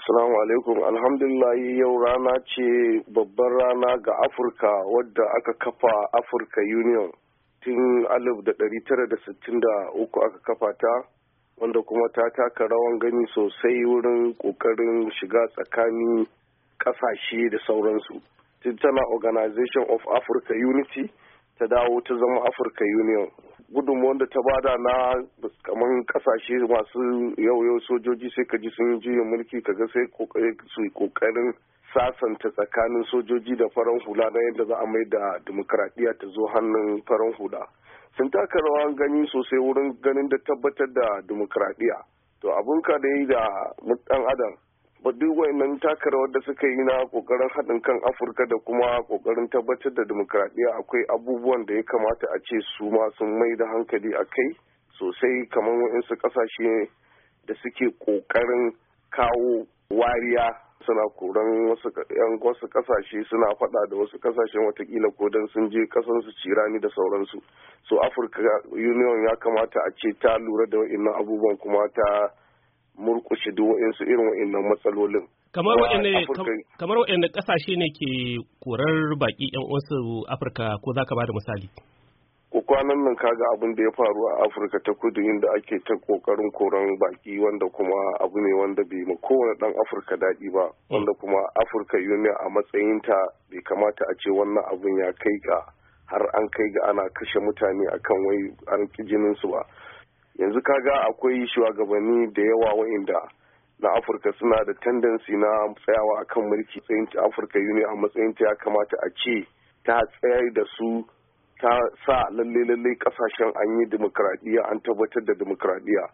Assalamu alaikum. Alhamdulillah yau rana ce babbar rana ga Afirka wadda aka kafa Africa Union tun 1963 aka kafa ta, wanda kuma ta taka rawan gani sosai wurin kokarin shiga tsakanin kasashe da sauransu. Tun tana Organization of Africa Unity ta dawo ta zama Africa Union. Gudunmuwan da ta bada na kamar kasashe masu yau sojoji sai ka ji sun juya mulki kaga sai su yi kokarin sasanta tsakanin sojoji da farar hula na yadda za a mai da demokradiyya ta zo hannun farar hula. Sun taka rawan gani sosai wurin ganin da tabbatar da demokradiyya. To abun ka da yi da dan adam ba duk wayannan taka rawar da suka yi na kokarin haɗin kan Afirka da kuma kokarin tabbatar da demokradiyya, akwai abubuwan da ya kamata a ce su ma sun mai da hankali a kai sosai, kamar waɗansu ƙasashe da suke kokarin kawo wariya, suna koran wasu ƙasashe suna faɗa da wasu ƙasashen watakila ko don sun je ƙasansu cirani da sauransu. So Africa Union ya kamata a ce ta lura da waɗannan abubuwan kuma ta murkushe duk wa'insu irin wa'innan matsalolin. Kamar waɗanne ƙasashe ne ke korar baƙi 'yan uwansu Afirka, ko za ka ba da misali? Ko kwanan nan kaga abin da ya faru a Afirka ta kudu inda ake ta kokarin koran baƙi, wanda kuma abu ne wanda bai ma kowane ɗan Afirka daɗi ba, wanda kuma Africa Union a matsayinta bai kamata a ce wannan abin ya kai ga har an kai ga ana kashe mutane akan wai an ƙi jininsu ba. Yanzu kaga akwai shugabanni da yawa wa'inda na Afirka suna da tendency na tsayawa akan mulki. Tsayin Africa Union a matsayin ta ya kamata a ce ta tsayar da su, ta sa lalle kasashen an yi demokradiyya, an tabbatar da demokradiyya.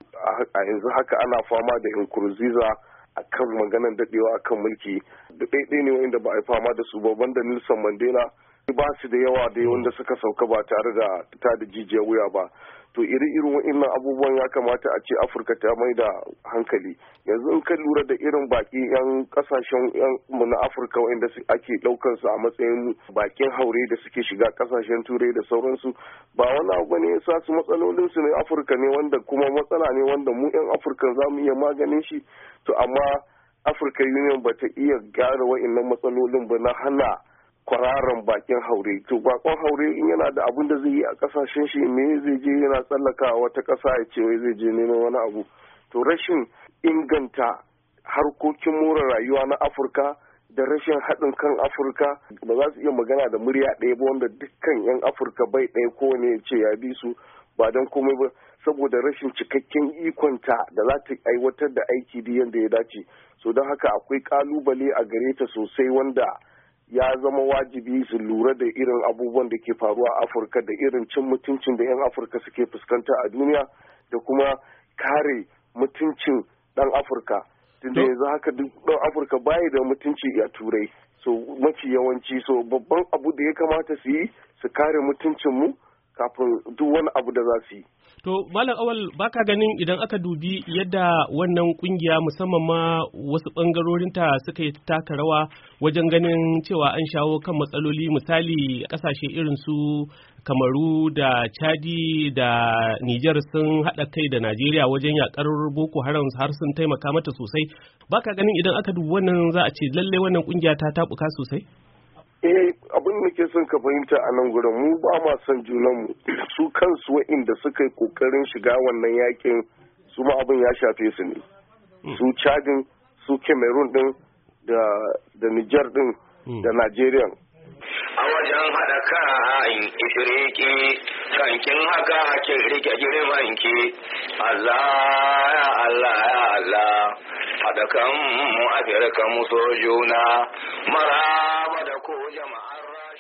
A yanzu haka ana fama da Nkurunziza akan maganar dadewa akan mulki. Da ɗaiɗai ne wa'inda ba a yi fama da su ba, banda Nelson Mandela ba su da yawa da wanda suka sauka ba tare da ta da jijiyar wuya ba. To iri-irin wa'innan abubuwan ya kamata a ce Afirka ta mai da hankali. Yanzu in ka lura da irin baki 'yan kasashen mu na Afirka wa'inda ake ɗaukar su a matsayin bakin haure da suke shiga kasashen turai da sauransu, ba wani abu ne ya sa su matsalolin su ne Afirka ne, wanda kuma matsala ne wanda mu 'yan Afirka za mu iya maganin shi. To amma Africa Union ba ta iya gyara wa'innan matsalolin ba na hana kwararan bakin haure. To bakon haure in yana da abin da zai yi a kasashen shi, me zai je yana tsallaka wata kasa ya ce wai zai je neman wani abu? To rashin inganta harkokin more rayuwa na Afirka da rashin haɗin kan Afirka, ba za su iya magana da murya ɗaya ba, wanda dukkan 'yan Afirka bai ɗaya kowane ya ce ya bi su, ba don komai ba saboda rashin cikakken ikonta da za ta aiwatar da aiki da yadda ya dace. So don haka akwai ƙalubale a gare ta sosai, wanda ya zama wajibi su lura da irin abubuwan da ke faruwa a Afirka, da irin cin mutuncin da 'yan Afirka suke fuskanta a duniya, da kuma kare mutuncin ɗan Afirka. Tunda yanzu haka duk ɗan Afirka baya da mutunci a Turai. So mafi yawanci, so babban abu da ya kamata su yi su kare mutuncinmu kafin duk wani abu da za su yi. To Malam Awal, baka ganin idan aka dubi yadda wannan kungiya musamman ma wasu bangarorinta suka yi taka rawa wajen ganin cewa an shawo kan matsaloli, misali kasashe irin su Kamaru da Chadi da Nijar sun haɗa kai da Najeriya wajen yakar Boko Haram har sun taimaka mata sosai. Baka ganin idan aka dubi wannan za a ce lalle wannan kungiya ta tabuka sosai? Abin da ke son ka fahimta a nan gurin, mu ba ma son junanmu. Su kansu wa'inda suka yi kokarin shiga wannan yakin, su ma abin ya shafe su ne. Su Chadin, su Cameroon din da Niger din da Nigeria. A wajen haɗa kan ifiriki, kankin haka ke rike girmanki. Allah ya Allah ya Allah, haɗa kan mu Afirka mu so juna, maraba da ko jama'a.